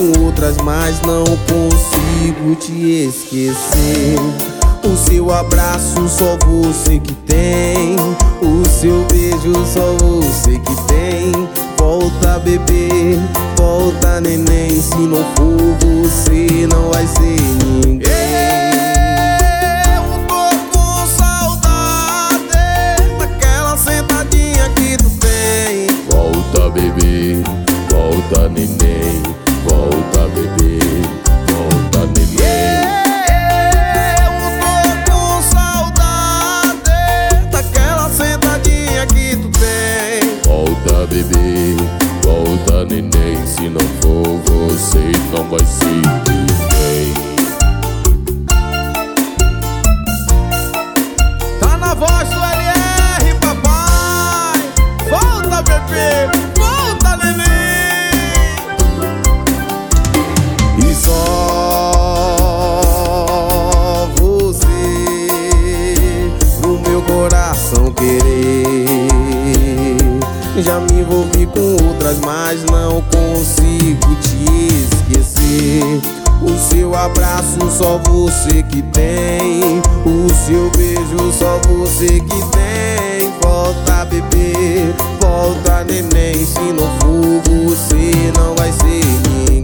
com outras, mas não consigo te esquecer. O seu abraço só você que tem, o seu beijo só você que tem. Volta bebê, volta neném, se não for você não vai ser ninguém. Eu tô com saudade daquela sentadinha que tu tem. Volta bebê, volta neném, volta bebê, volta neném. Eu tô com saudade daquela sentadinha que tu tem. Volta bebê, volta neném, se não for você não vai ser ninguém. Tá na voz do LR, papai. Volta bebê, volta neném. E só você pro meu coração querer. Já me envolvi com outras, mas não consigo te esquecer. O seu abraço só você que tem, o seu beijo só você que tem. Volta bebê, volta neném, se não for você não vai ser ninguém.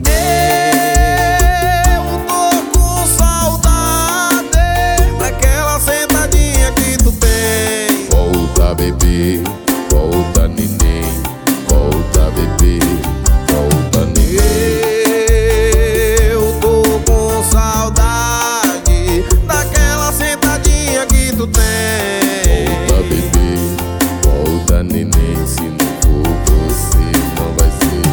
Eu tô com saudade daquela sentadinha que tu tem. Volta bebê, volta neném, volta bebê, volta neném. Eu tô com saudade daquela sentadinha que tu tem. Volta bebê, volta neném, se não for você não vai ser.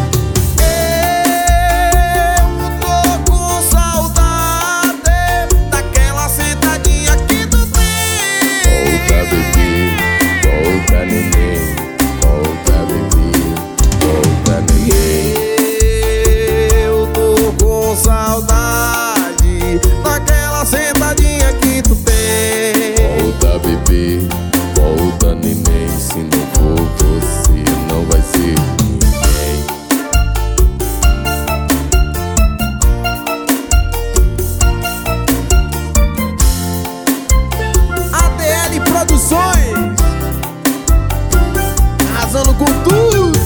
Eu tô com saudade daquela sentadinha que tu tem. Volta bebê, volta neném, volta bebê, volta neném. Eu tô com saudade daquela sentadinha que tu tem. Volta bebê, volta neném, se não for você não vai ser ninguém. ATL Produções, arrasando com tudo.